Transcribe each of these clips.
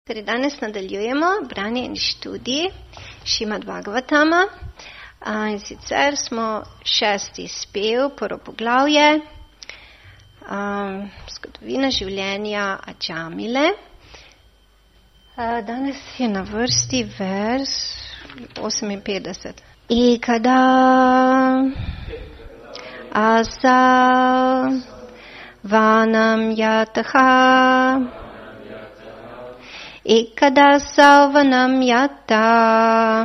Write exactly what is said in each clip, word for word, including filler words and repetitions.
Torej, danes nadaljujemo branje in študij Šrimad Bhagavatama. A, in sicer smo šesti spev, prvo poglavje, a, zgodovina življenja Ajamile. A, danes je na vrsti vers oseminpetdeset. Ekada asa vanam yataha Ekada savanam yata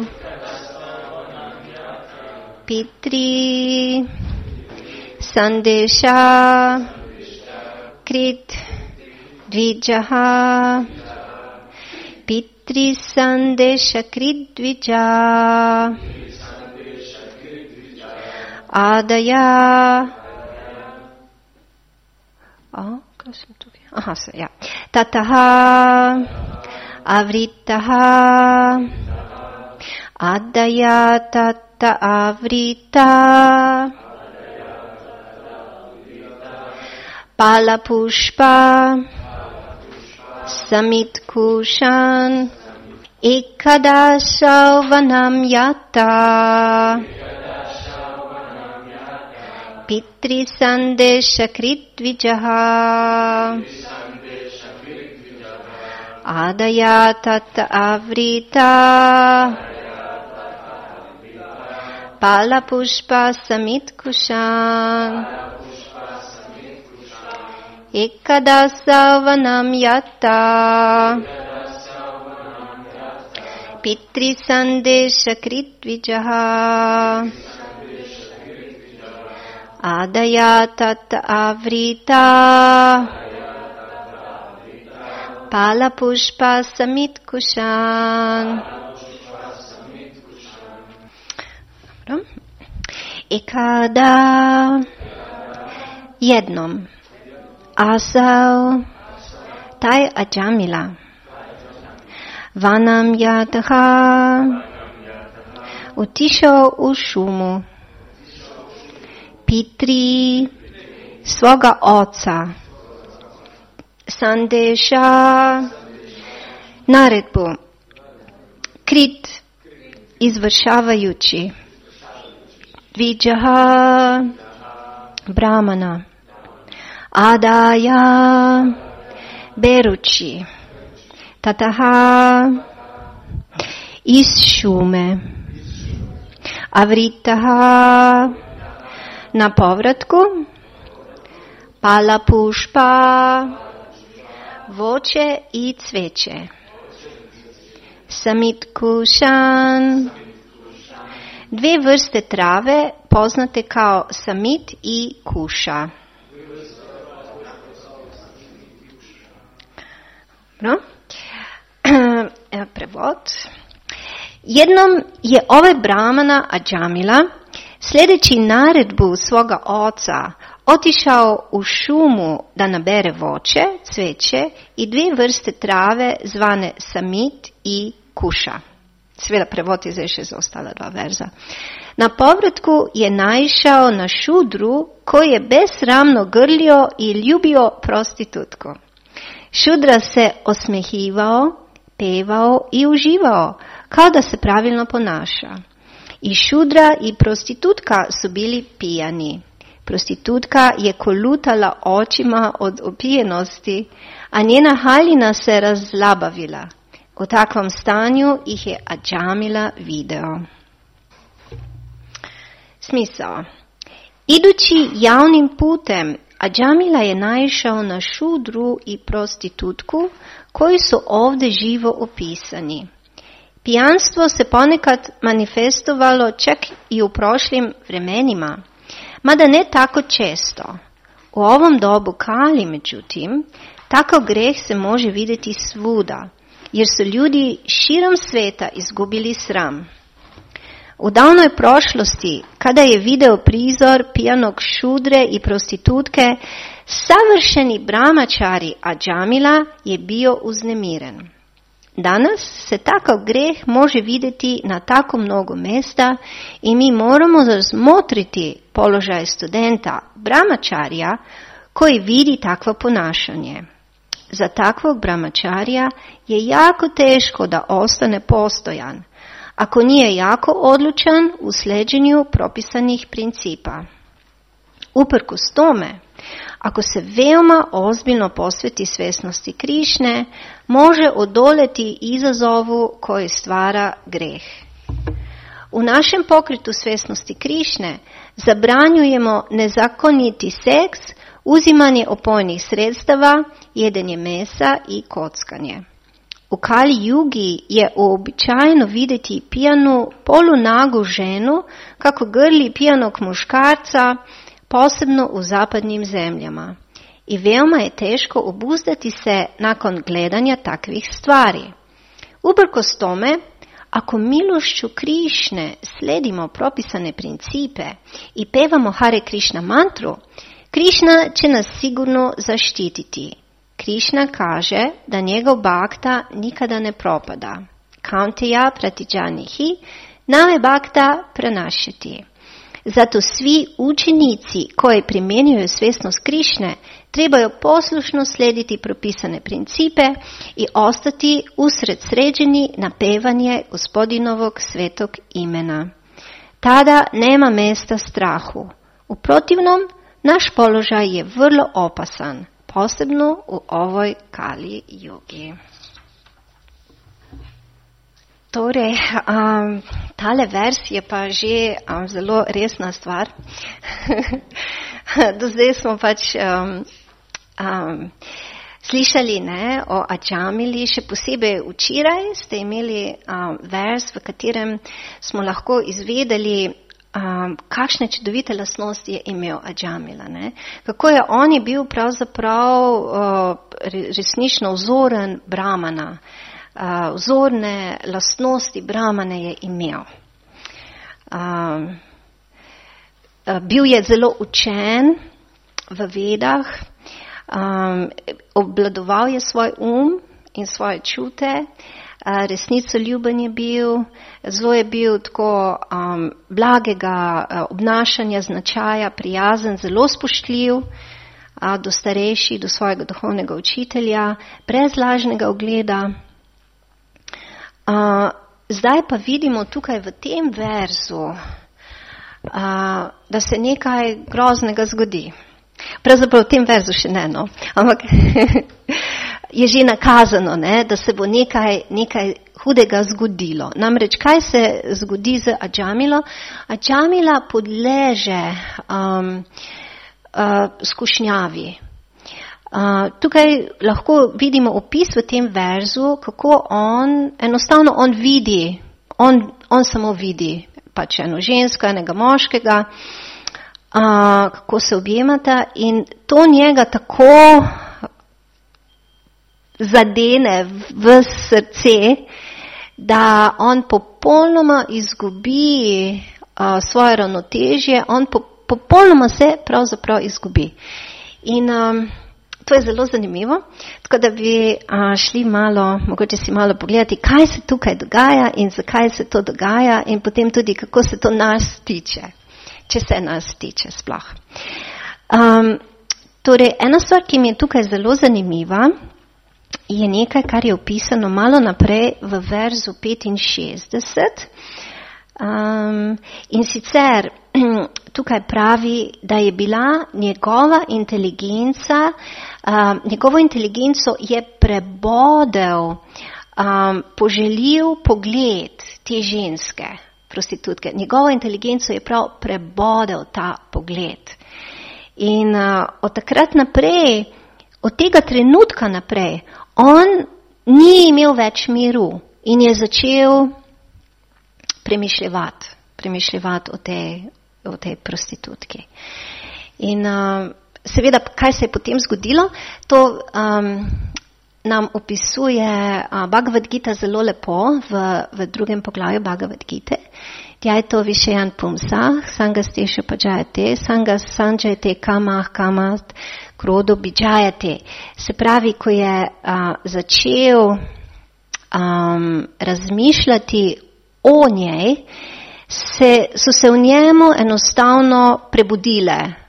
pitri sandesha krit dvijaha pitri sandesha krit dvijaha adaya oh, aha, so, ja. Tataha avritaha adaya tata avrita palapushpa samitkushan ekada sauvanam yata pitri sandesha kritvijaha adaya tata avrita palapushpa samitkushan ekada savanam yata pitri sandesha kritvijaha adaya tata avrita palapushpa samitkushan. Ekada jednom asal taj Ajamila vanam yataha otišao u šumu pitri svoga oca sandeša naredbu krit izvršavajući dvijaha brahmana adaya berući tataha iz šume avritaha na povratku palapušpa voće i cveće samitkushan dve vrste trave poznate kao samit i kuša. No? Evo prevod. Jednom je ovaj brahmana Ajamila sljedeći naredbu svoga oca otišao u šumu da nabere voće, cveće i dvije vrste trave zvane samit i kuša. Sve da prevod izreše za ostala dva verza. Na povratku je naišao na šudru koji je besramno grlio i ljubio prostitutku. Šudra se osmehivao, pevao i uživao kao da se pravilno ponaša. I šudra i prostitutka su bili pijani. Prostitutka je kolutala očima od opijenosti, a njena haljina se razlabavila. U takvom stanju ih je Ajamila video. Smisao. Idući javnim putem, Ajamila je naišao na šudru i prostitutku koji su ovdje živo opisani. Pijanstvo se ponekad manifestovalo čak i u prošlim vremenima, mada ne tako često. U ovom dobu Kali, međutim, takav greh se može vidjeti svuda, jer su ljudi širom sveta izgubili sram. U davnoj prošlosti, kada je video prizor pijanog šudre i prostitutke, savršeni brahmačari Ajamila je uz uznemiren. Danas se takav greh može vidjeti na tako mnogo mjesta i mi moramo razmotriti položaj studenta brahmačarija koji vidi takvo ponašanje. za takvog brahmačarija je jako teško da ostane postojan, ako nije jako odlučan u sljeđenju propisanih principa. Uprkos tome, ako se veoma ozbiljno posveti svjesnosti Krišne, može odoljeti izazovu koji stvara greh. U našem pokretu svjesnosti Krišne zabranjujemo nezakoniti seks, uzimanje opojnih sredstava, jedenje mesa i kockanje. U Kali Jugi je uobičajeno vidjeti pijanu polunagu ženu kako grli pijanog muškarca, posebno u zapadnim zemljama. I veoma je teško obuzdati se nakon gledanja takvih stvari. Uprkos tome, ako milošću Krišne sledimo propisane principe i pevamo Hare Krishna mantru, Krišna će nas sigurno zaštititi. Krišna kaže da njegov bhakta nikada ne propada. Kaunteya pratijanihi, name bhakta pranašati. Zato svi učenici koji primjenjuju svjesnost Krišne trebaju poslušno slijediti propisane principe i ostati usredsređeni na pevanje Gospodinovog svetog imena. Tada nema mjesta strahu. U protivnom, naš položaj je vrlo opasan, posebno u ovoj Kali Jugi. Torej, um, tale vers je pa že um, zelo resna stvar. Do zdaj smo pač um, um, slišali ne, o Ajamili, še posebej včeraj ste imeli um, vers, v katerem smo lahko izvedeli, um, kakšne čudovite lastnosti je imel Ajamila. Ne? Kako je on je bil pravzaprav uh, resnično vzoren Brahmana. Uh, vzorne lastnosti Brahmane je imel. Uh, uh, bil je zelo učen v vedah, um, obvladoval je svoj um in svoje čute, uh, resnico ljuben je bil, zelo je bil tako um, blagega uh, obnašanja, značaja, prijazen, zelo spoštljiv uh, do starejših, do svojega duhovnega učitelja, brez lažnega ogleda. Uh, zdaj pa vidimo tukaj v tem verzu, uh, da se nekaj groznega zgodi. Pravzaprav v tem verzu še ne, no, ampak je že nakazano, ne, da se bo nekaj, nekaj hudega zgodilo. Namreč, kaj se zgodi z Ajamilo? Ajamila podleže um, uh, skušnjavi. Uh, tukaj lahko vidimo opis v tem verzu, kako on, enostavno on vidi, on, on samo vidi pač eno žensko, enega moškega, uh, kako se objemata in to njega tako zadene v srce, da on popolnoma izgubi uh, svoje ravnotežje, on po, popolnoma se pravzaprav izgubi. In um, to je zelo zanimivo, tako da bi a, šli malo, mogoče si malo pogledati, kaj se tukaj dogaja in zakaj se to dogaja in potem tudi, kako se to nas tiče, če se nas tiče sploh. Um, torej, ena stvar, ki mi je tukaj zelo zanimiva, je nekaj, kar je opisano malo naprej v verzu petinšestdeset. Um, in sicer tukaj pravi, da je bila njegova inteligenca, um, njegovo inteligenco je prebodel um, poželjiv pogled te ženske, prostitutke. Njegovo inteligenco je prav prebodel ta pogled. In uh, od takrat naprej, od tega trenutka naprej, on ni imel več miru in je začel premišljevati, premišljevati o tej, o tej prostitutki. In uh, seveda, kaj se je potem zgodilo, to um, nam opisuje uh, Bhagavad Gita zelo lepo v, v drugem poglavju Bhagavad Gite. Djajto višejan pumsah, sangastesha pajate, sangas sanjate kamah kamat, krodo bijajate. Se pravi, ko je uh, začel um, razmišljati o njej, se, so se v njemu enostavno prebudile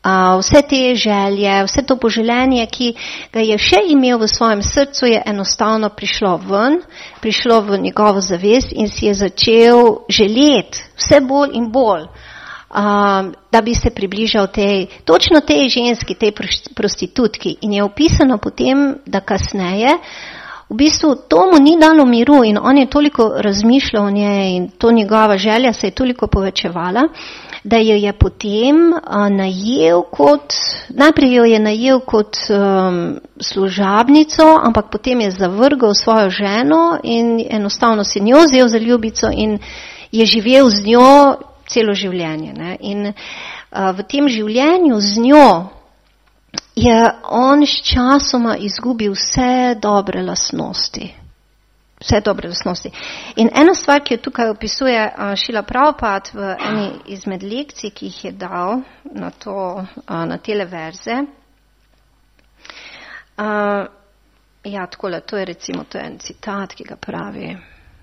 Uh, vse te želje, vse to poželenje, ki ga je še imel v svojem srcu, je enostavno prišlo ven, prišlo v njegovo zavest in si je začel želeti vse bolj in bolj, uh, da bi se približal tej, točno tej ženski, tej prostitutki. In je opisano potem, da kasneje, v bistvu to mu ni dalo miru in on je toliko razmišljal o njej in to njegova želja se je toliko povečevala, da jo je potem uh, najel kot, najprej jo je najel kot um, služabnico, ampak potem je zavrgal svojo ženo in enostavno si njo vzel za ljubico in je živel z njo celo življenje. Ne? In uh, v tem življenju z njo je on s časoma izgubil vse dobre lastnosti. Vse dobre lastnosti. In ena stvar, ki jo tukaj opisuje uh, Šrila Prabhupada v eni izmed lekcij, ki jih je dal na, to, uh, na tele verze. Uh, ja, takole, to je recimo, to je en citat, ki ga pravi.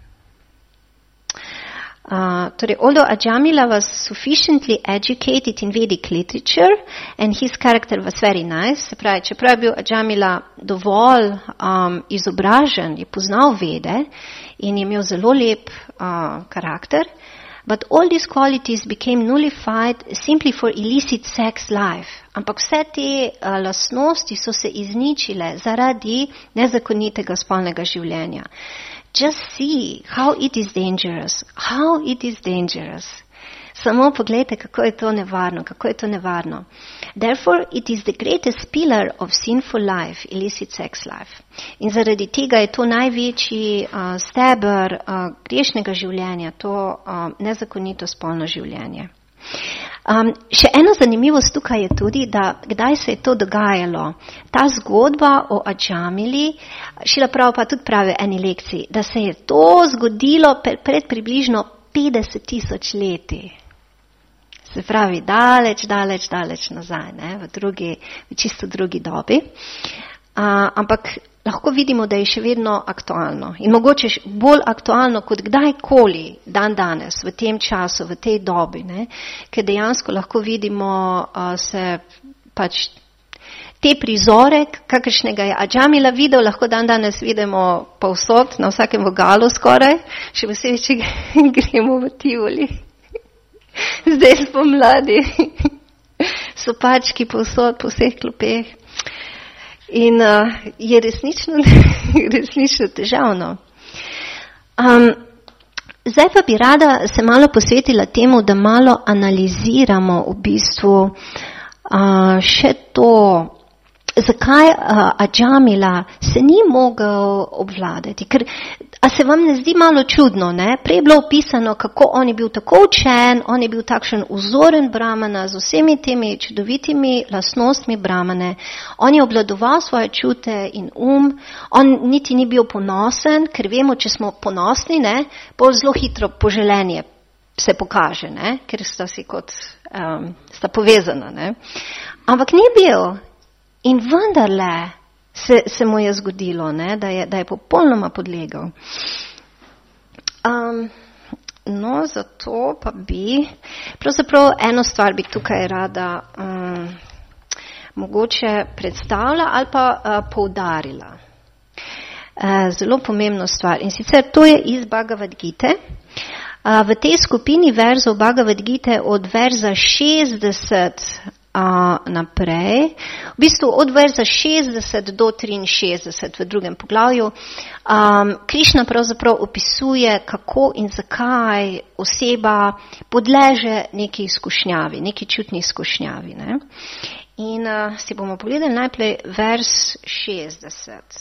Uh, torej, although Ajamila was sufficiently educated in Vedic literature and his character was very nice, se pravi, čeprav je bil Ajamila dovolj um, izobražen, je poznal Vede in je imel zelo lep uh, karakter, but all these qualities became nullified simply for illicit sex life. Ampak vse te uh, lastnosti so se izničile zaradi nezakonitega spolnega življenja. Just see how it is dangerous, how it is dangerous. Samo pogledajte, kako je to nevarno, kako je to nevarno. Therefore, it is the greatest pillar of sinful life, illicit sex life. In zaradi tega je to največji uh, steber uh, grešnega življenja, to uh, nezakonito spolno življenje. Um, še ena zanimivost tukaj je tudi, da kdaj se je to dogajalo. Ta zgodba o Ajamili, Šrila Prabhupada tudi pravi v eni lekciji, da se je to zgodilo pred približno petdeset tisoč leti. Se pravi, daleč, daleč, daleč nazaj, ne, v drugi, v čisto drugi dobi. Uh, ampak lahko vidimo, da je še vedno aktualno. In mogoče bolj aktualno kot kdajkoli dan danes, v tem času, v tej dobi, ne, ker dejansko lahko vidimo uh, se pač te prizore, kakršnega je Ajamila videl, lahko dan danes vidimo povsod, na vsakem vogalu skoraj, še posebej, če gremo v Tivoli. Zdaj spomladi so pački povsod, po vseh klopeh. In uh, je resnično, resnično težavno. Um, zdaj pa bi rada se malo posvetila temu, da malo analiziramo v bistvu uh, še to, zakaj uh, Ajamila se ni mogel obvladati. Ker, a se vam ne zdi malo čudno, ne? Prej je bilo opisano, kako on je bil tako učen, on je bil takšen vzoren brahmana z vsemi temi čudovitimi lastnostmi brahmane. On je obvladoval svoje čute in um, on niti ni bil ponosen, ker vemo, če smo ponosni, ne, bolj zelo hitro poželenje se pokaže, ne, ker sta si kot, um, sta povezana, ne. Ampak ni bil. In vendarle se, se mu je zgodilo, ne, da, je, da je popolnoma podlegal. Um, no, zato pa bi, pravzaprav eno stvar bi tukaj rada um, mogoče predstavila ali pa uh, poudarila. Uh, zelo pomembno stvar. In sicer to je iz Bhagavad Gite. Uh, v tej skupini verzov Bhagavad Gite od verza šestdeset Uh, naprej, v bistvu od verza šestdeset do triinšestdeset v drugem poglavju, um, Krišna pravzaprav opisuje, kako in zakaj oseba podleže neki izkušnjavi, neki čutni izkušnjavi. Ne? In uh, si bomo pogledali najprej vers šestdeset.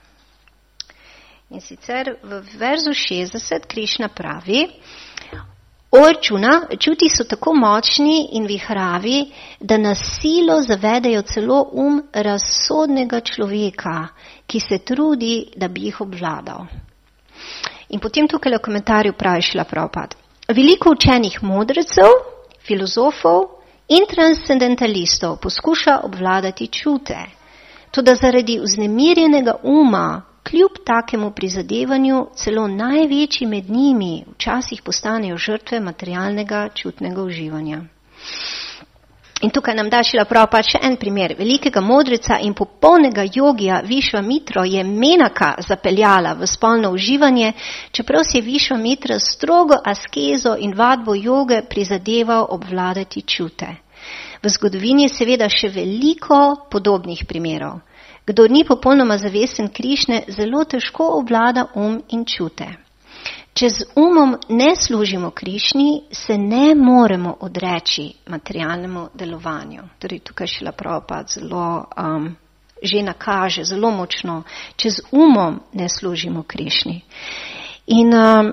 In sicer v verzu šestdeset Krišna pravi: O Arjuna, čuti so tako močni in vihravi, da na silo zavedejo celo um razsodnega človeka, ki se trudi, da bi jih obvladal. In potem tukaj v komentarju pravi Šrila Prabhupada: veliko učenih modrecev, filozofov in transcendentalistov poskuša obvladati čute, toda zaradi vznemirjenega uma, kljub takemu prizadevanju, celo največji med njimi včasih postanejo žrtve materialnega čutnega uživanja. In tukaj nam da Šrila Prabhupada še en primer. Velikega modrica in popolnega jogija Višvamitro je Menaka zapeljala v spolno uživanje, čeprav si je Višvamitra strogo askezo in vadbo joge prizadeval obvladati čute. V zgodovini je seveda še veliko podobnih primerov. Kdor ni popolnoma zavesten Krišne, zelo težko obvlada um in čute. Če z umom ne služimo Krišni, se ne moremo odreči materialnemu delovanju. Torej, tukaj Šrila Prabhupada zelo um, že nakaže, zelo močno, če z umom ne služimo Krišni. In um,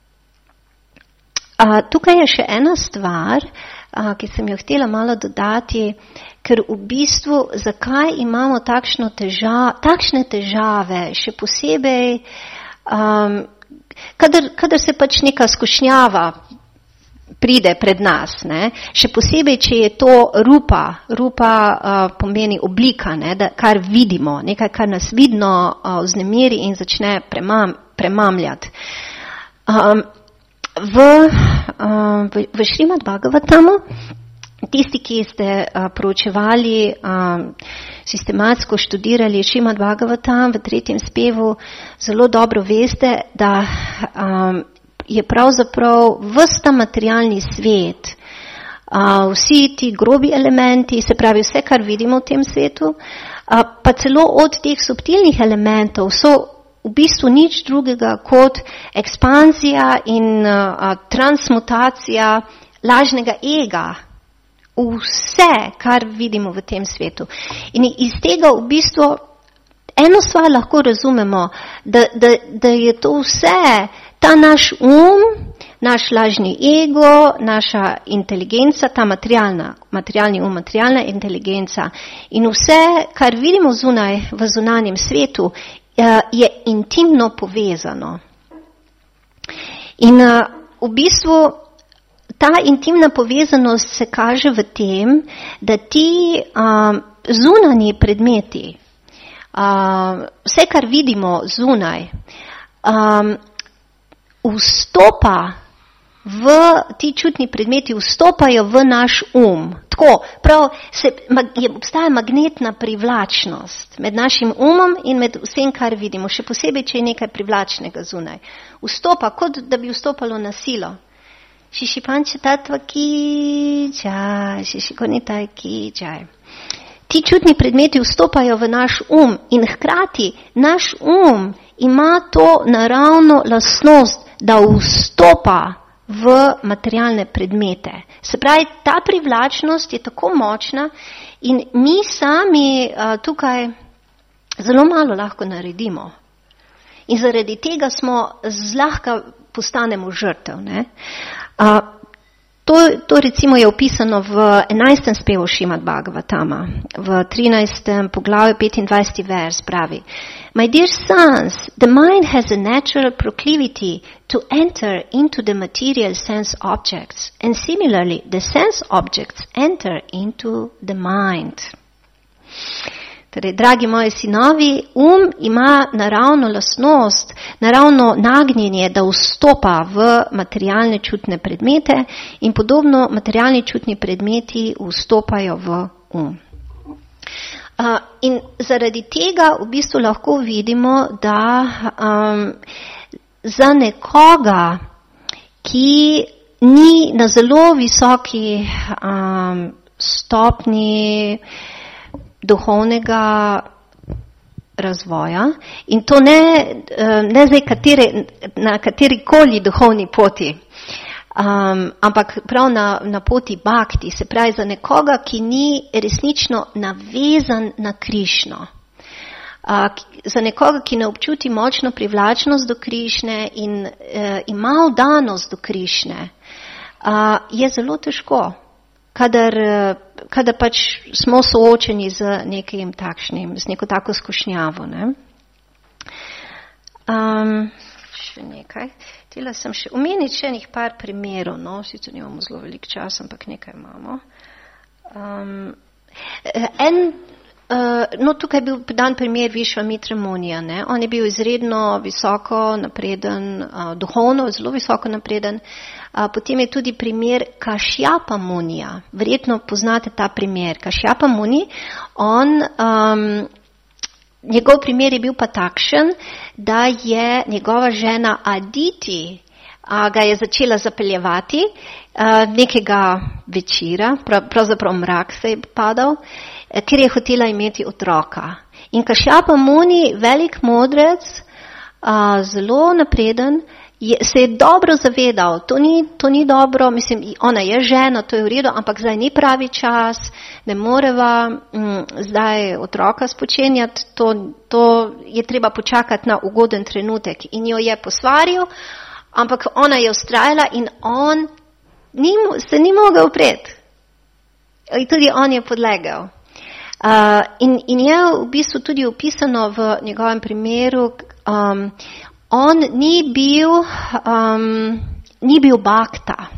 a, tukaj je še ena stvar, a, ki sem jo htela malo dodati, ker v bistvu, zakaj imamo takšno teža, takšne težave, še posebej, um, Kadar, kadar se pač neka skušnjava pride pred nas, ne, še posebej, če je to rupa, rupa uh, pomeni oblika, ne, da, kar vidimo, nekaj, kar nas vidno uh, vznemiri in začne premam, premamljati. Um, v, uh, v, v Šrimad Bhagavatamu, tisti, ki ste uh, proučevali, um, sistematsko študirali Šrimad Bhagavatam v tretjem spevu, zelo dobro veste, da um, je pravzaprav ves ta materialni svet, uh, vsi ti grobi elementi, se pravi vse, kar vidimo v tem svetu, uh, pa celo od teh subtilnih elementov so v bistvu nič drugega kot ekspanzija in uh, transmutacija lažnega ega. Vse, kar vidimo v tem svetu. In iz tega v bistvu eno stvar lahko razumemo, da, da, da je to vse, ta naš um, naš lažni ego, naša inteligenca, ta materialna, materialni um, materialna inteligenca in vse, kar vidimo zunaj v zunanjem svetu, je intimno povezano. In v bistvu ta intimna povezanost se kaže v tem, da ti um, zunanji predmeti, um, vse, kar vidimo zunaj, um, vstopa v, ti čutni predmeti vstopajo v naš um. Tako, prav, se, je, obstaja magnetna privlačnost med našim umom in med vsem, kar vidimo, še posebej, če je nekaj privlačnega zunaj. Vstopa, kot da bi vstopalo na silo. Šišipanče tatva ki čaj, šišikonitaj ki čaj. Ti čutni predmeti vstopajo v naš um in hkrati naš um ima to naravno lastnost, da vstopa v materialne predmete. Se pravi, ta privlačnost je tako močna in mi sami uh, tukaj zelo malo lahko naredimo. In zaradi tega smo zlahka postanemo žrtev, ne. Uh, to, to recimo je opisano v enajstem spevu Šrimad Bhagavatama, v trinajstem poglavju petindvajseti vers pravi: My dear sons, the mind has a natural proclivity to enter into the material sense objects, and similarly the sense objects enter into the mind. Torej, dragi moji sinovi, um ima naravno lastnost, naravno nagnjenje, da vstopa v materialne čutne predmete in podobno materialni čutni predmeti vstopajo v um. Uh, in zaradi tega v bistvu lahko vidimo, da um, za nekoga, ki ni na zelo visoki um, stopni duhovnega razvoja in to ne, ne zdaj katere, na katerikoli duhovni poti, um, ampak prav na, na poti bhakti, se pravi za nekoga, ki ni resnično navezan na Krišno. Uh, za nekoga, ki ne občuti močno privlačnost do Krišne in uh, ima vdanost do Krišne, uh, je zelo težko. Kadar, kadar pač smo soočeni z nekim takšnim, z neko tako skušnjavo. Ne? Um, še nekaj. Htela sem še omeniti še nekaj par primerov, no, sicer nimamo zelo velik čas, ampak nekaj imamo. Um, en, Uh, no, tukaj je bil dan primer Višvamitra Munija. Ne? On je bil izredno visoko napreden, uh, duhovno zelo visoko napreden. Uh, potem je tudi primer Kašjapa Munija. Verjetno poznate ta primer. Kašjapa Muni, on, um, njegov primer je bil pa takšen, da je njegova žena Aditi uh, ga je začela zapeljevati uh, nekega večera, prav, pravzaprav mrak se je padal, ker je hotela imeti otroka. In Kašjapa Muni, velik modrec, a, zelo napreden, je, se je dobro zavedal, to ni, to ni dobro, mislim, ona je žena, to je v redu, ampak zdaj ni pravi čas, ne moreva m, zdaj otroka spočenjati, to, to je treba počakati na ugoden trenutek. In jo je posvaril, ampak ona je ustrajala in on ni, se ni mogel upreti. In tudi on je podlegel. Uh, in, in je v bistvu tudi opisano v njegovem primeru, um, on ni bil, um, ni bil Bhakta.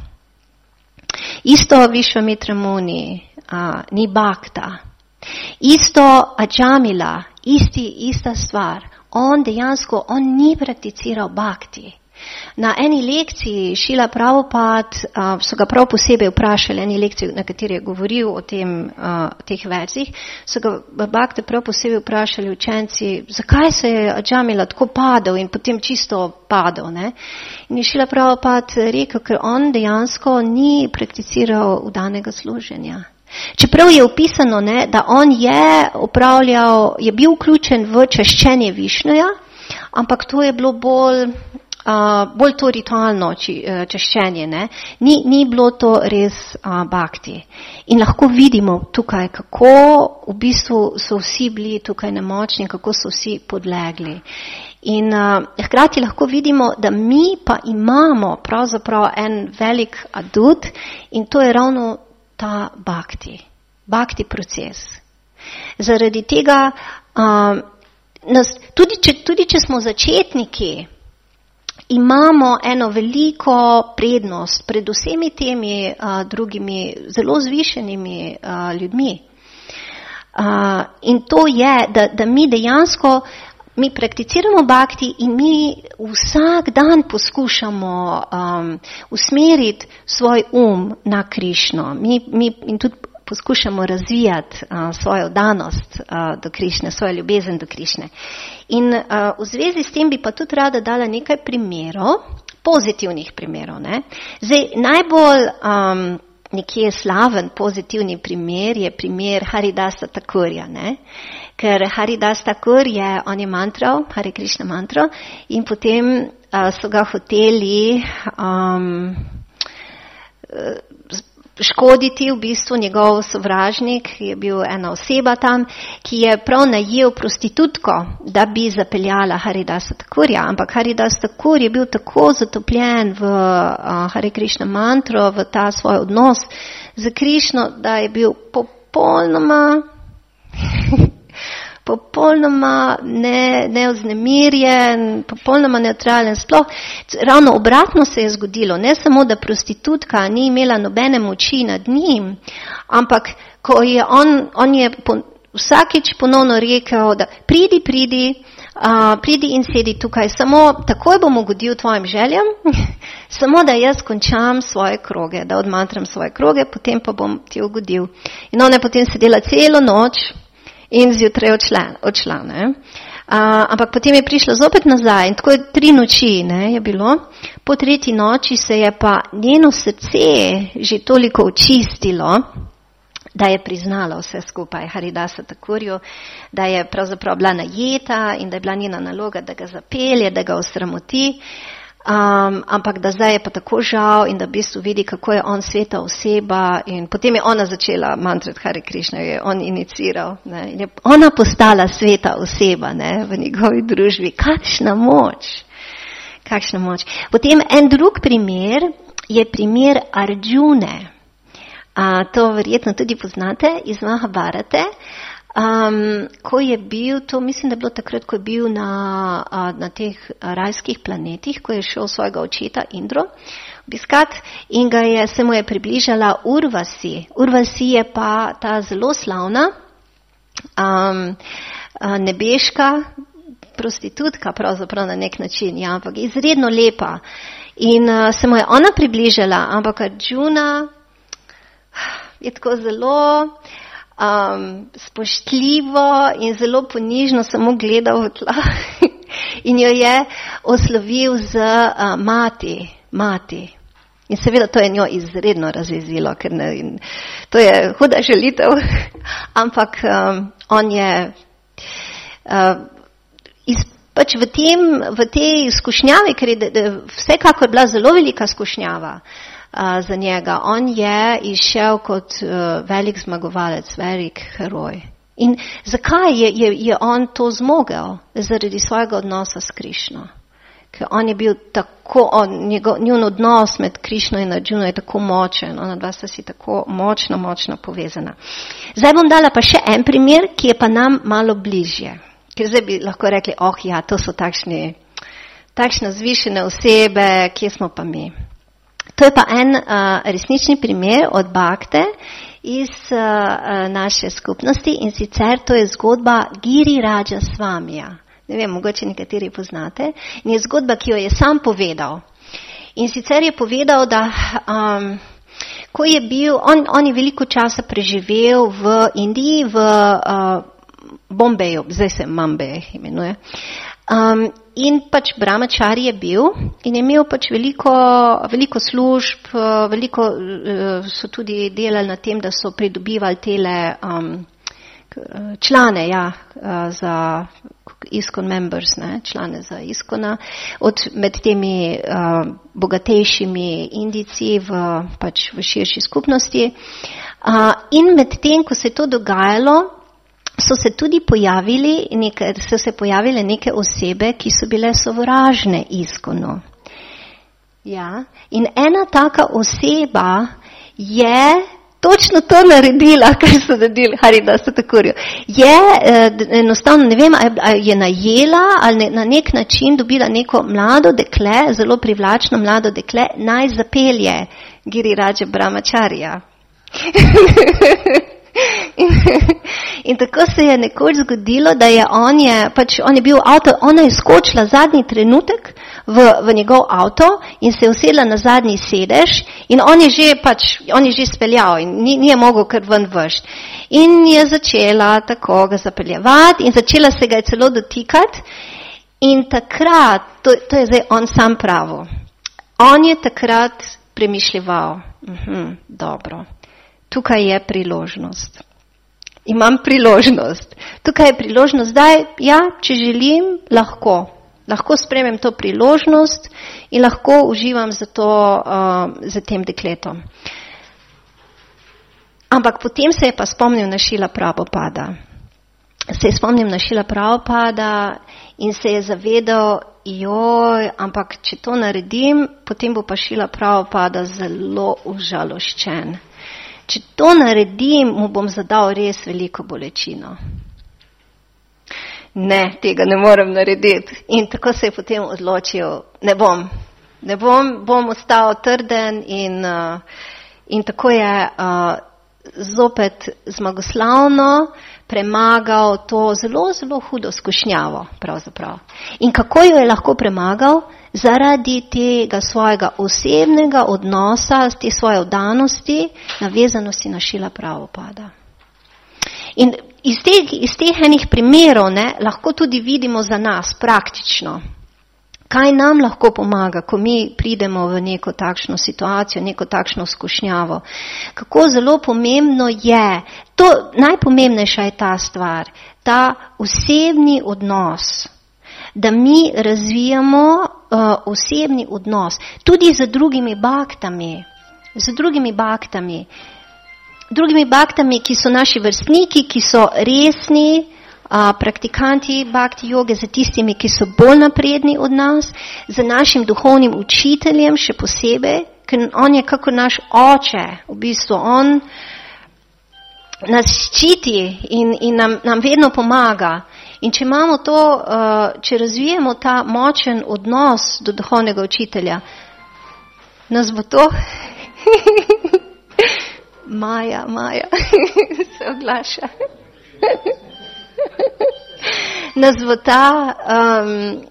Isto Višvamitra Muni, uh, ni Bhakta. Isto Ajamila, isti, ista stvar. On dejansko, on ni prakticiral Bhakti. Na eni lekciji Šrila Prabhupada uh, so ga prav posebej vprašali, eni lekciji, na kateri je govoril o tem, uh, teh verzih, so ga Bhakti prav posebej vprašali učenci, zakaj se je Ajamila tako padel in potem čisto padel. Ne? In je Šrila Prabhupada rekel, ker on dejansko ni prakticiral vdanega služenja. Čeprav je opisano, ne, da on je upravljal, je bil vključen v čaščenje Višnuja, ampak to je bilo bolj Uh, bolj to ritualno či, uh, čaščenje, ne? Ni, ni bilo to res uh, bhakti. In lahko vidimo tukaj, kako v bistvu so vsi bili tukaj nemočni, kako so vsi podlegli. In uh, hkrati lahko vidimo, da mi pa imamo pravzaprav en velik adut in to je ravno ta bhakti, bhakti proces. Zaradi tega, uh, nas, tudi, če, tudi če smo začetniki, imamo eno veliko prednost pred vsemi temi uh, drugimi zelo zvišenimi uh, ljudmi. Uh, in to je, da, da mi dejansko, mi prakticiramo bhakti in mi vsak dan poskušamo um, usmeriti svoj um na Krišno. Mi, mi in tudi poskušamo razvijati uh, svojo danost uh, do Krišne, svojo ljubezen do Krišne. In uh, v zvezi s tem bi pa tudi rada dala nekaj primerov, pozitivnih primerov. Ne? Zdaj, najbolj um, nekje slaven pozitivni primer je primer Haridasa Thakurja, ne? Ker Haridas Thakur je, on je mantrav, Hare Krišna mantrav, in potem uh, so ga hoteli um, škoditi, v bistvu njegov sovražnik je bil ena oseba tam, ki je prav najel prostitutko, da bi zapeljala Haridasa Thakurja, ampak Haridas Thakur je bil tako zatopljen v uh, Hare Krišna mantro, v ta svoj odnos z Krišno, da je bil popolnoma popolnoma ne, neoznemirjen, popolnoma neutralen. Sploh ravno obratno se je zgodilo. Ne samo, da prostitutka ni imela nobene moči nad njim, ampak ko je on, on je po, vsakič ponovno rekel, da pridi, pridi, uh, pridi in sedi tukaj, samo takoj bom ugodil tvojim željam, samo da jaz končam svoje kroge, da odmantram svoje kroge, potem pa bom ti ugodil. In ona je potem sedela celo noč in zjutraj odšla. odšla ne. Uh, ampak potem je prišla zopet nazaj in tako je tri noči ne, je bilo. Po tretji noči se je pa njeno srce že toliko očistilo, da je priznala vse skupaj Haridasa Thakurju, da je pravzaprav bila najeta in da je bila njena naloga, da ga zapelje, da ga osramoti. Um, ampak da zdaj je pa tako žal in da v bistvu vidi, kako je on sveta oseba in potem je ona začela mantrati Hare Krišna, je on iniciral. Ne, in je ona postala sveta oseba ne, v njegovi družbi. Kakšna moč! Kakšna moč! Potem en drug primer je primer Arjune. Uh, to verjetno tudi poznate iz Mahabharate. Um, ko je bil, to mislim, da je bilo takrat, ko je bil na, na teh rajskih planetih, ko je šel svojega očeta Indro obiskat in ga je, se mu je približala Urvasi. Urvasi je pa ta zelo slavna um, nebeška prostitutka, pravzaprav na nek način, ja, ampak izredno lepa. In uh, se mu je ona približala, ampak Arjuna je tako zelo um, spoštljivo in zelo ponižno samo gledal v tla in jo je oslovil z uh, mati, mati. In seveda to je njo izredno razjezilo, ker ne, in to je huda želitev, ampak um, on je uh, iz, pač v, tem, v tej izkušnjavi, ker je de, de, vsekako je bila zelo velika izkušnjava uh, za njega, on je išel kot uh, velik zmagovalec, velik heroj. In zakaj je, je, je on to zmogel? Zaradi svojega odnosa s Krišno. Ker on je bil tako, on, njegov, njun odnos med Krišno in Arjuno je tako močen, ona dva sta si tako močno, močno povezana. Zdaj bom dala pa še en primer, ki je pa nam malo bližje. Ker zdaj bi lahko rekli, oh ja, to so takšni, takšne zvišene osebe, kje smo pa mi. To je pa en uh, resnični primer od Bhakte iz uh, naše skupnosti in sicer to je zgodba Giri Raja Swamija. Ne vem, mogoče nekateri poznate. In je zgodba, ki jo je sam povedal. In sicer je povedal, da um, ko je bil, on, on je veliko časa preživel v Indiji, v uh, Bombeju, zdaj se Mumbai imenuje. Um, in pač brahmachari je bil in je imel pač veliko, veliko služb, veliko uh, so tudi delali na tem, da so pridobivali tele um, člane, ja, uh, za ISKCON members, ne, člane za ISKCONa, od med temi uh, bogatejšimi Indijci v, pač v širši skupnosti. Uh, in med tem, ko se je to dogajalo, so se tudi pojavili neke, so se pojavile neke osebe, ki so bile sovražne ISKCONu. Ja, in ena taka oseba je točno to naredila, kar so naredili Haridasa Thakurju. Je enostavno, ne vem, ali je najela ali na nek način dobila neko mlado dekle, zelo privlačno mlado dekle, naj zapelje Giriraja Brahmacharya. In, in tako se je nekoč zgodilo, da je on je, pač on je bil avto, ona je skočila zadnji trenutek v, v njegov avto in se je usedla na zadnji sedež in on je že pač, on je že speljal in ni, ni je mogel kar ven vršt. In je začela tako ga zapeljevati in začela se ga je celo dotikati in takrat, to, to je zdaj on sam pravo, on je takrat premišljeval, mhm, dobro. Tukaj je priložnost. Imam priložnost. Tukaj je priložnost. Zdaj, ja, če želim, lahko. Lahko spremem to priložnost in lahko uživam za, to, uh, za tem dekletom. Ampak potem se je pa spomnil na Šrila Prabhupada. Se je spomnil na Šrila Prabhupada in se je zavedal, joj, ampak če to naredim, potem bo pa Šrila Prabhupada zelo užaloščen. Če to naredim, mu bom zadal res veliko bolečino. Ne, tega ne morem narediti. In tako se je potem odločil, ne bom, ne bom, bom ostal trden in, uh, in tako je uh, zopet zmagoslavno premagal to zelo, zelo hudo skušnjavo pravzaprav. In kako jo je lahko premagal? Zaradi tega svojega osebnega odnosa, te svoje oddanosti, navezanosti na Šrila Prabhupada. In iz teh, iz teh enih primerov ne, lahko tudi vidimo za nas praktično, kaj nam lahko pomaga, ko mi pridemo v neko takšno situacijo, neko takšno skušnjavo. Kako zelo pomembno je, to najpomembnejša je ta stvar, ta osebni odnos, da mi razvijamo uh, osebni odnos, tudi z drugimi baktami, z drugimi baktami, drugimi baktami, ki so naši vrstniki, ki so resni, uh, praktikanti bhakti joge, za tistimi, ki so bolj napredni od nas, za našim duhovnim učiteljem še posebej, ker on je kako naš oče, v bistvu on nas ščiti in, in nam, nam vedno pomaga. In če imamo to, če razvijemo ta močen odnos do duhovnega učitelja, nas bo to Maja, Maja se oglaša. nas bo ta, um,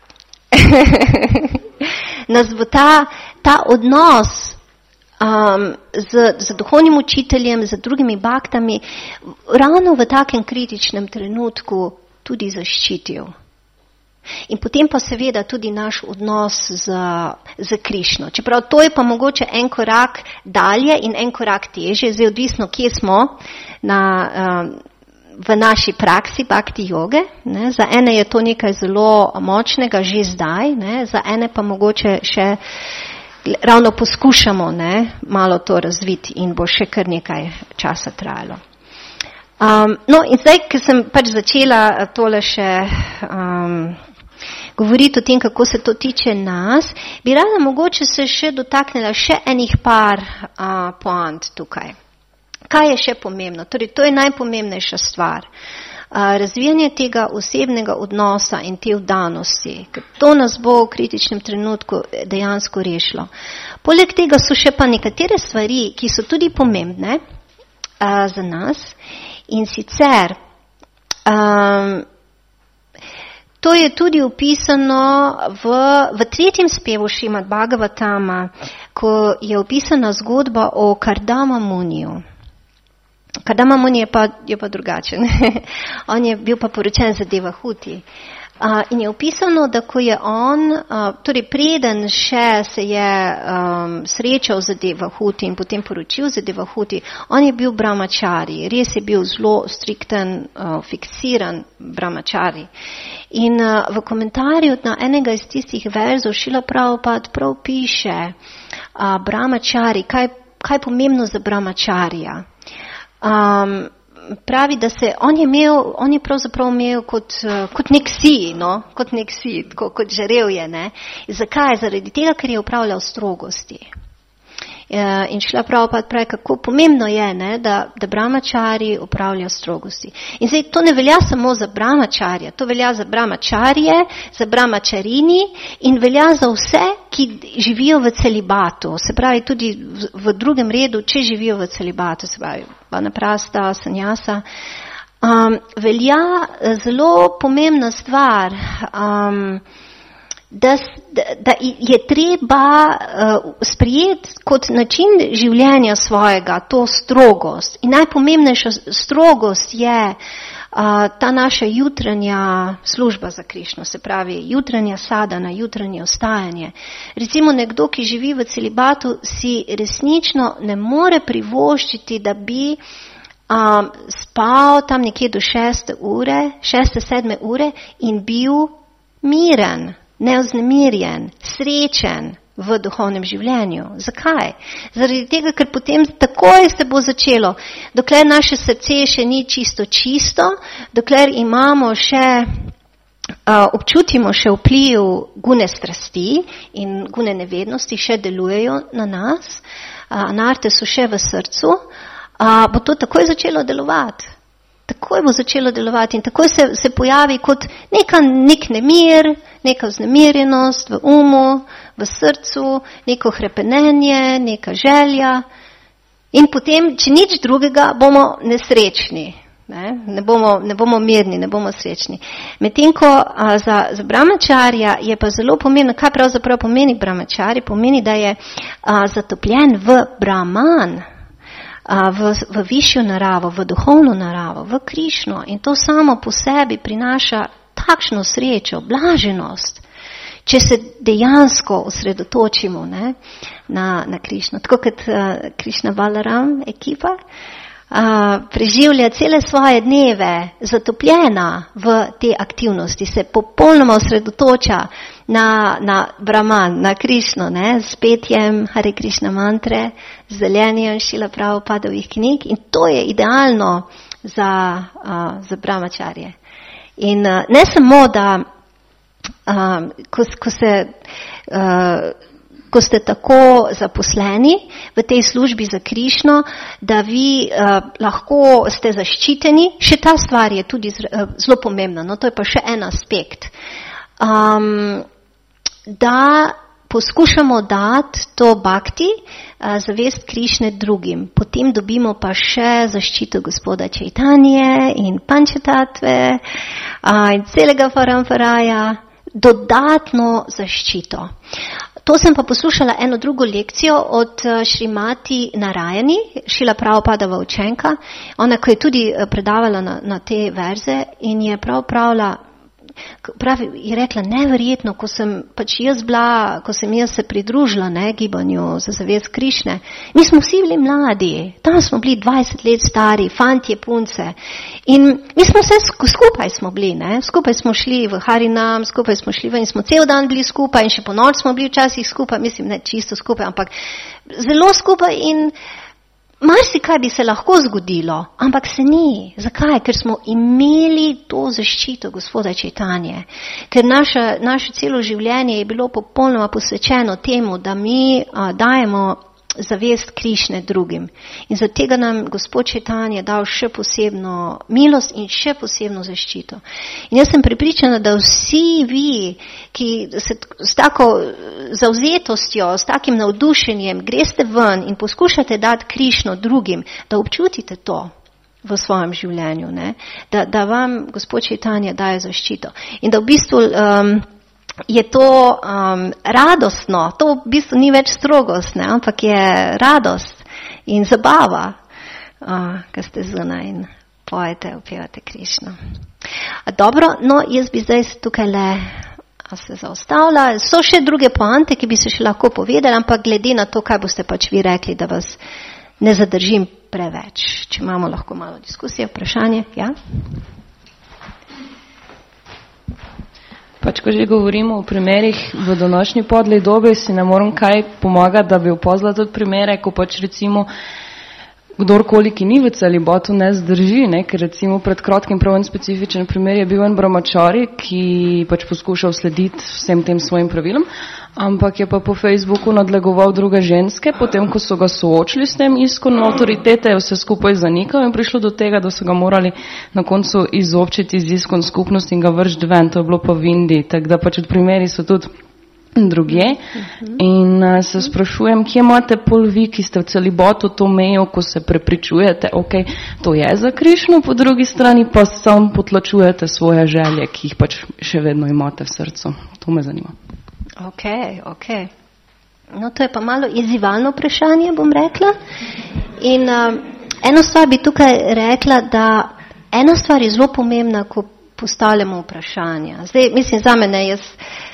nas bo ta, ta odnos um, z, z duhovnim učiteljem, z drugimi baktami, ravno v takem kritičnem trenutku tudi zaščitil. In potem pa seveda tudi naš odnos z, z Krišno. Čeprav to je pa mogoče en korak dalje in en korak teže, zdaj odvisno, kje smo na, um, v naši praksi bhakti joge. Ne. Za ene je to nekaj zelo močnega že zdaj, ne. Za ene pa mogoče še ravno poskušamo, ne, malo to razviti in bo še kar nekaj časa trajalo. Um, no in zdaj, ker sem pač začela tole še um, govoriti o tem, kako se to tiče nas, bi rada mogoče se še dotaknila še enih par uh, poant tukaj. Kaj je še pomembno? Torej, to je najpomembnejša stvar. Uh, razvijanje tega osebnega odnosa in te vdanosti, ker to nas bo v kritičnem trenutku dejansko rešilo. Poleg tega so še pa nekatere stvari, ki so tudi pomembne uh, za nas in sicer um, to je tudi opisano v, v tretjem spevu Šrimad Bhagavatama, ko je opisana zgodba o Kardama Muniju. Kardama Muni je pa, je pa drugačen. On je bil pa poročen za Devahuti. Uh, in je opisano, da ko je on, uh, torej preden še se je um, srečal za Devahuti in potem poročil za Devahuti, on je bil brahmachari, res je bil zelo strikten, uh, fiksiran brahmachari. In uh, v komentarju na enega iz tistih verzov Šrila Prabhupada prav piše uh, brahmachari, kaj, kaj je pomembno za brahmacharija. Um, pravi, da se on je imel, on je pravzaprav imel kot, kot nek si, no, kot nek si, tako, kot žarev je, ne. Zakaj? Zaradi tega, ker je upravljal strogosti. In Šrila Prabhupada pravi, kako pomembno je, ne, da, da brahmachari upravljajo strogosti. In zdaj to ne velja samo za brahmacharja, to velja za brahmacharje, za brahmacharini in velja za vse, ki živijo v celibatu. Se pravi tudi v, v drugem redu, če živijo v celibatu, se pravi vanaprasta, sanjasa. Um, velja zelo pomembna stvar, um, Da, da je treba uh, sprijeti kot način življenja svojega to strogost. In najpomembnejša strogost je uh, ta naša jutranja služba za Krišno, se pravi jutranja sadana, jutranje ostajanje. Recimo nekdo, ki živi v celibatu, si resnično ne more privoščiti, da bi um, spal tam nekje do šeste ure, šeste, sedme ure in bil miren, neoznemirjen, srečen v duhovnem življenju. Zakaj? Zaradi tega, ker potem takoj se bo začelo, dokler naše srce še ni čisto čisto, dokler imamo še, uh, občutimo še vpliv gune strasti in gune nevednosti, še delujejo na nas, uh, anarte so še v srcu, uh, bo to takoj začelo delovati. Takoj bo začelo delovati in takoj se, se pojavi kot neka, nek nemir, neka vznemirjenost v umu, v srcu, neko hrepenenje, neka želja in potem, če nič drugega, bomo nesrečni, ne, ne, bomo, ne bomo mirni, ne bomo srečni. Medtem ko a, za, za brahmacharja je pa zelo pomembno, kaj pravzaprav pomeni brahmacharja, pomeni, da je a, zatopljen v brahman, V, v višjo naravo, v duhovno naravo, v Krišno in to samo po sebi prinaša takšno srečo, blaženost, če se dejansko osredotočimo, ne, na, na Krišno. Tako kot uh, Krišna Balaram ekipa uh, preživlja cele svoje dneve zatopljena v te aktivnosti, se popolnoma osredotoča na, na Brahman, na Krišno, ne, s petjem Hare Krišna mantre, z deljenjem Šrila Prabhupadovih knjig in to je idealno za, uh, za brahmacharje. In uh, ne samo, da uh, ko, ko, se, uh, ko ste tako zaposleni v tej službi za Krišno, da vi uh, lahko ste zaščiteni, še ta stvar je tudi uh, zelo pomembna, no to je pa še en aspekt. Um, da poskušamo dati to bhakti, zavest Krišne drugim. Potem dobimo pa še zaščito gospoda Čaitanje in Pančatatve in celega Paramparaja, dodatno zaščito. To sem pa poslušala eno drugo lekcijo od Šrimati Narajani, Šrila Prabhupadova učenka, ona, ko je tudi predavala na, na te verze in je prav pravila, pravi, je rekla, neverjetno, ko sem pač jaz bila, ko sem jaz se pridružila ne, gibanju za zavest Krišne, mi smo vsi bili mladi, tam smo bili dvajset let stari, fantje, punce in mi smo vse skupaj smo bili, ne, skupaj smo šli v Harinam, skupaj smo šli ven in smo cel dan bili skupaj in še po noč smo bili včasih skupaj, mislim, ne čisto skupaj, ampak zelo skupaj in marsikaj bi se lahko zgodilo, ampak se ni. Zakaj? Ker smo imeli to zaščito gospoda Čaitanje. Ker naše, naše celo življenje je bilo popolnoma posvečeno temu, da mi a, dajemo zavest Krišne drugim. In zato tega nam gospod Čaitanje dal še posebno milost in še posebno zaščito. In jaz sem prepričana, da vsi vi, ki se s tako zavzetostjo, s takim navdušenjem greste ven in poskušate dati Krišno drugim, da občutite to v svojem življenju, ne? Da, da vam gospod Čaitanje daje zaščito. In da v bistvu um, je to um, radostno, to v bistvu ni več strogost, ne? Ampak je radost in zabava, uh, ko ste zunaj in pojete, upevate Krišno. Dobro, no jaz bi zdaj tukaj le se zaustavila. So še druge poante, ki bi se še lahko povedali, ampak glede na to, kaj boste pač vi rekli, da vas ne zadržim preveč. Če imamo lahko malo diskusije, vprašanje, ja? Pač, ko že govorimo o primerih v današnji podlej dobi, si ne moram kaj pomagati, da bi opozla tudi primere, ko pač recimo kdorkoli, ki ni v celibotu, ne zdrži, ne? Ker recimo pred kratkim prav en specifičen primer je bil en brahmačari, ki pač poskušal slediti vsem tem svojim pravilom, ampak je pa po Facebooku nadlegoval druge ženske, potem ko so ga soočili s tem iskon avtoritete, je vse skupaj zanikal in prišlo do tega, da so ga morali na koncu izobčiti iz iskon skupnosti in ga vršiti ven, to je bilo pa v Indiji, tako da pač od primeri so tudi drugje. In uh, se sprašujem, kje imate pol vi, ki ste v celibotu to mejo, ko se prepričujete, ok, to je za Krišno, po drugi strani pa sam potlačujete svoje želje, ki jih pač še vedno imate v srcu. To me zanima. Ok, ok. No, to je pa malo izzivalno vprašanje, bom rekla. In uh, eno stvar bi tukaj rekla, da ena stvar je zelo pomembna, ko postavljamo vprašanja. Zdaj, mislim, za mene, jaz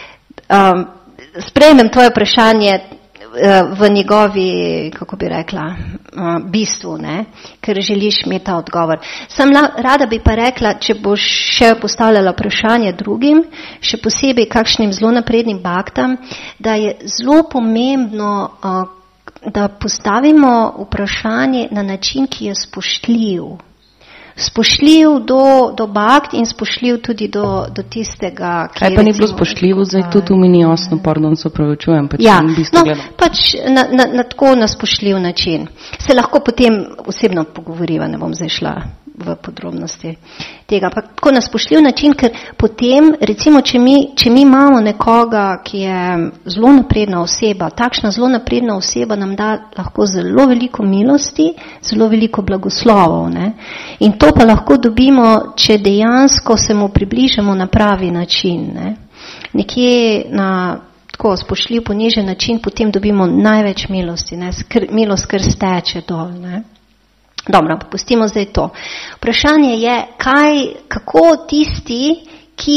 um, sprejmem tvoje vprašanje uh, v njegovi, kako bi rekla, uh, bistvu, ne? Ker želiš imeti ta odgovor. Sam la, rada bi pa rekla, če boš še postavljala vprašanje drugim, še posebej kakšnim zelo naprednim baktam, da je zelo pomembno, uh, da postavimo vprašanje na način, ki je spoštljiv. Spoštljiv do, do bakt in spoštljiv tudi do, do tistega, ki je... Kaj pa ni bilo spoštljivo, zdaj tudi mi ni jasno, pardon, se opravičujem, pač ja, v bistvu no, gledam. Pač na, na, na tako na spoštljiv način. Se lahko potem osebno pogovoriva, ne bom zdaj šla v podrobnosti tega, pa tako na spoštljiv način, ker potem, recimo, če mi, če mi imamo nekoga, ki je zelo napredna oseba, takšna zelo napredna oseba nam da lahko zelo veliko milosti, zelo veliko blagoslovov, ne? In to pa lahko dobimo, če dejansko se mu približamo na pravi način, ne? Nekje na tako spoštljiv, ponižen način, potem dobimo največ milosti, ne? Skr, milost kar steče dol, ne? Dobro, pustimo zdaj to. Vprašanje je, kaj, kako tisti, ki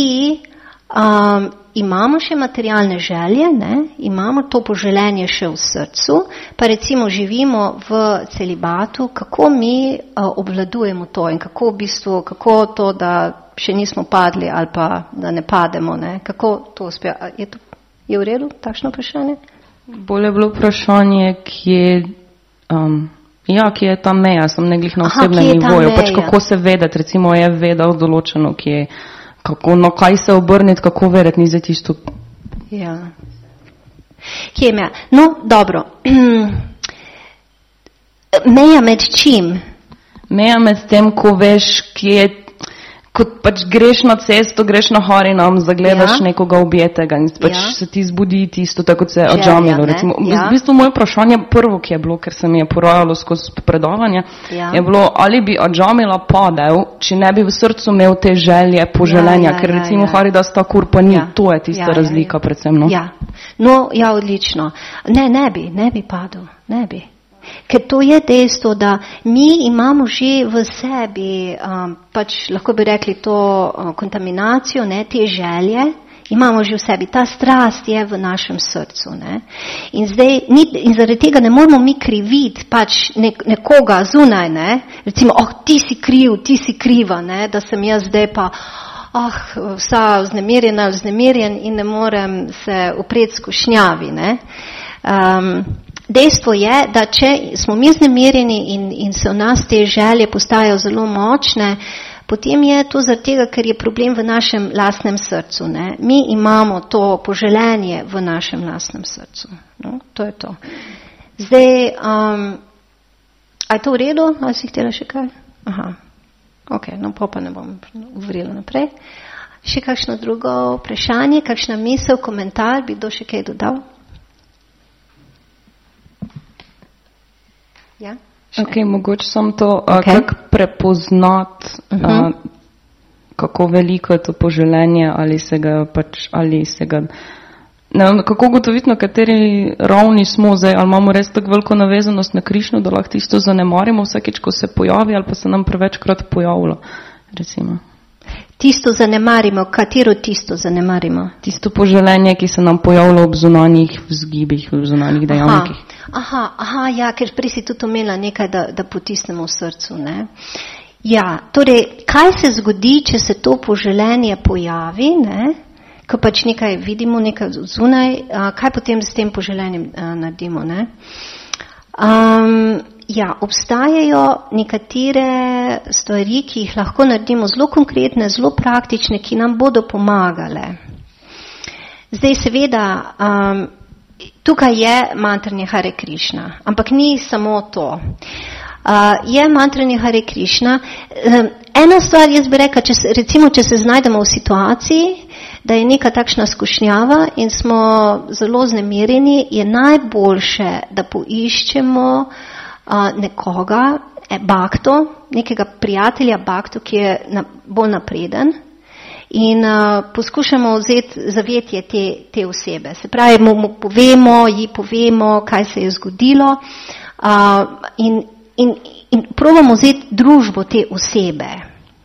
um, imamo še materialne želje, ne, imamo to poželenje še v srcu, pa recimo živimo v celibatu, kako mi uh, obvladujemo to in kako v bistvu, kako to, da še nismo padli ali pa da ne pademo, ne, kako to uspe. Je, to, je v redu takšno vprašanje? Bolje je bilo vprašanje, ki je... Um, Ja, ki je ta meja, sem neglih na osebnem nivoju, pač kako se vedeti, recimo je vedel določeno, ki je, kako, no kaj se obrniti, kako vedeti, ni za tisto. Ja. Kje je meja? No, dobro. Meja med čim? Meja med tem, ko veš, kje, kot pač greš na cesto, greš na Harinam, zagledaš ja. nekoga objetega in pač ja. se ti zbudi tisto, tako kot se je odžamilo. Ja. V bistvu moje vprašanje prvo, ki je bilo, ker se mi je porajalo skozi predavanje, ja. je bilo, ali bi odžamila padel, če ne bi v srcu imel te želje, poželenja, ja, ja, ker recimo ja, ja. Haridas ta kur pa ni, ja. to je tista ja, razlika ja, ja. predvsem. No? Ja. no, ja, odlično. Ne, ne bi, ne bi padel, ne bi. Ker to je dejstvo, da mi imamo že v sebi, um, pač lahko bi rekli to uh, kontaminacijo, ne, te želje, imamo že v sebi, ta strast je v našem srcu. Ne. In, zdaj, ni, in zaradi tega ne moramo mi kriviti pač nek, nekoga zunaj, ne. recimo, oh, ti si kriv, ti si kriva, ne, da sem jaz zdaj pa ah, vsa vznemirjena, vznemirjen in ne morem se upreti skušnjavi. Ne. Um, Dejstvo je, da če smo mi znemirjeni in, in se v nas te želje postajajo zelo močne, potem je to zaradi tega, ker je problem v našem lastnem srcu. Ne? Mi imamo to poželenje v našem lastnem srcu. No? To je to. Zdaj, um, a je to v redu? Ali si htela še kaj? Aha. Ok, no pa pa ne bom govorila naprej. Še kakšno drugo vprašanje, kakšna misel, komentar, bi kdo še kaj dodal? Ja, ok, mogoče sem to, okay. kako prepoznati, uh-huh. kako veliko je to poželenje, ali se ga pač, ali se ga, ne vem, kako gotoviti, na kateri ravni smo zdaj, ali imamo res tako veliko navezanost na Krišno, da lahko tisto zanemarimo vsakeč, ko se pojavi, ali pa se nam prevečkrat pojavlja, recimo. Tisto zanemarimo, katero tisto zanemarimo? Tisto poželenje, ki se nam pojavlja ob zunanjih vzgibih, v zunanjih dejavnikih. Aha, aha, ja, ker prej si tudi omenila nekaj, da, da potisnemo v srcu, ne. Ja, torej, kaj se zgodi, če se to poželenje pojavi, ne, ko pač nekaj vidimo, nekaj zunaj, a, kaj potem s tem poželenjem a, naredimo, ne. Um, ja, obstajajo nekatere stvari, ki jih lahko naredimo zelo konkretne, zelo praktične, ki nam bodo pomagale. Zdaj seveda, um, tukaj je mantranje Hare Krišna, ampak ni samo to. Uh, je mantranje Hare Krišna. Um, ena stvar, jaz bi rekla, če se, recimo, če se znajdemo v situaciji, da je neka takšna skušnjava in smo zelo znemirjeni, je najboljše, da poiščemo uh, nekoga, e, bakto, nekega prijatelja bakto, ki je na, bolj napreden in uh, poskušamo vzeti zavetje te, te osebe. Se pravi, mu, mu povemo, ji povemo, kaj se je zgodilo uh, in, in, in probamo vzeti družbo te osebe.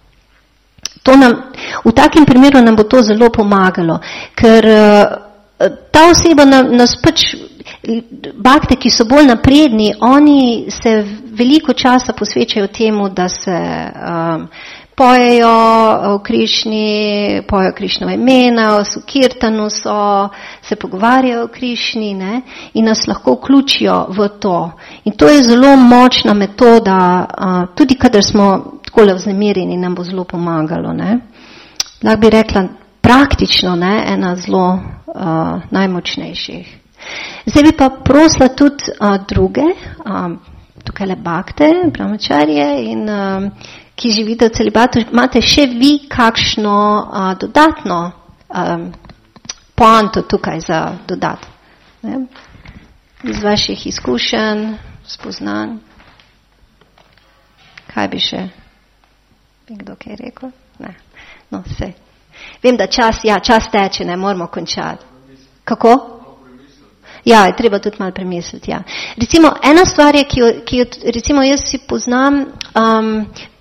To nam, v takem primeru nam bo to zelo pomagalo, ker uh, ta oseba nam, nas pač, bakte, ki so bolj napredni, oni se veliko časa posvečajo temu, da se um, pojejo v Krišni, pojejo Krišnova imena, v kirtanu so, se pogovarjajo v Krišni, ne, in nas lahko vključijo v to. In to je zelo močna metoda, uh, tudi kadar smo takole vznemirjeni, nam bo zelo pomagalo, ne. Lahko bi rekla, praktično, ne, ena zelo uh, najmočnejših. Zdaj bi pa prosila tudi uh, druge, um, tukaj le bakte, brahmačarje, in, um, ki živite v celibatu, imate še vi kakšno uh, dodatno um, poanto tukaj za dodati. Ne? Iz vaših izkušenj, spoznanj. Kaj bi še? Bi kdo kaj rekel? Ne. No, vse. Vem, da čas, ja, čas teče, ne moramo končati. Kako? Ja, je treba tudi malo premisliti, ja. Recimo, ena stvar je, ki jo, ki jo recimo jaz si poznam, um,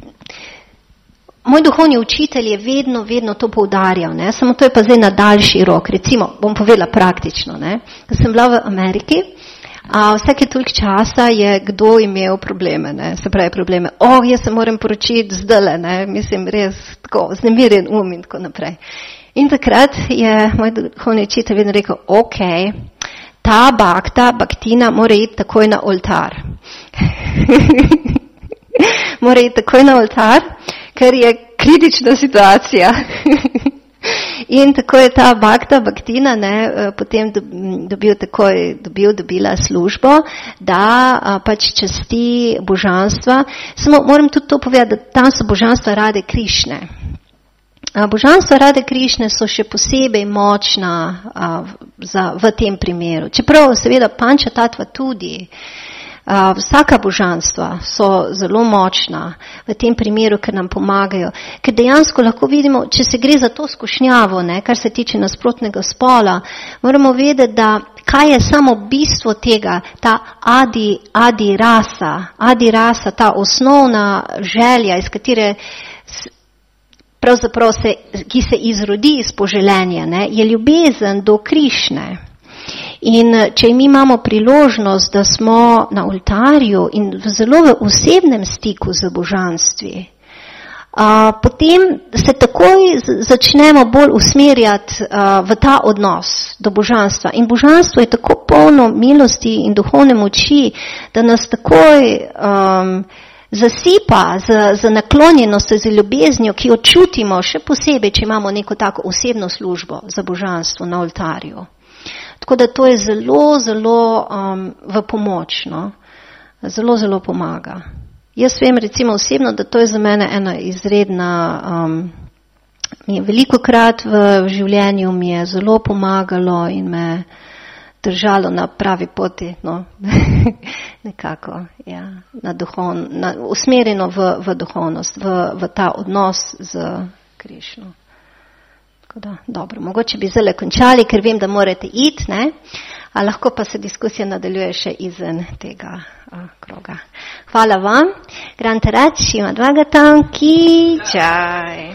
moj duhovni učitelj je vedno, vedno to poudarjal, ne, samo to je pa zdaj na daljši rok, recimo, bom povedala praktično, ne, ko sem bila v Ameriki, a vsake toliko časa je kdo imel probleme, ne, se pravi probleme, oh, jaz se moram poročiti zdajle, ne, mislim, res tako, znemirjen um in tako naprej. In takrat je moj duhovni učitelj vedno rekel, ok, ta bakta, baktina mora iti takoj na oltar. Mora iti takoj na oltar, ker je kritična situacija. In tako je ta bakta, baktina, ne, potem dobil takoj, dobil, dobila službo, da pač časti božanstva. Samo moram tudi to povedati, da tam so božanstva Rade Krišne. božanstva Rade Krišne so še posebej močna a, za, v tem primeru. Čeprav seveda Panča Tatva tudi, a, vsaka božanstva so zelo močna v tem primeru, ker nam pomagajo. Ker dejansko lahko vidimo, če se gre za to skušnjavo, ne, kar se tiče nasprotnega spola, moramo vedeti, da kaj je samo bistvo tega, ta adi, adi rasa, adi rasa, ta osnovna želja, iz katere pravzaprav se, ki se izrodi iz poželenja, ne, je ljubezen do Krišne. In če mi imamo priložnost, da smo na oltarju in v zelo v osebnem stiku z božanstvi, a, potem se takoj začnemo bolj usmerjati a, v ta odnos do božanstva. In božanstvo je tako polno milosti in duhovne moči, da nas takoj um, zasipa z, z naklonjenostjo, z ljubeznijo, ki jo čutimo še posebej, če imamo neko tako osebno službo za božanstvo na oltarju. Tako da to je zelo, zelo um, v pomoč, no? Zelo, zelo pomaga. Jaz vem recimo osebno, da to je za mene ena izredna, um, mi je veliko krat v, v življenju mi je zelo pomagalo in me držalo na pravi poti, no, nekako, ja, na duhovno, na, usmerjeno v, v duhovnost, v, v ta odnos z Krišno. Tako da, dobro, mogoče bi zdaj končali, ker vem, da morate iti, ne, a lahko pa se diskusija nadaljuje še izven tega a, kroga. Hvala vam. Grant Rad, Šima Dvagatam, ki čaj.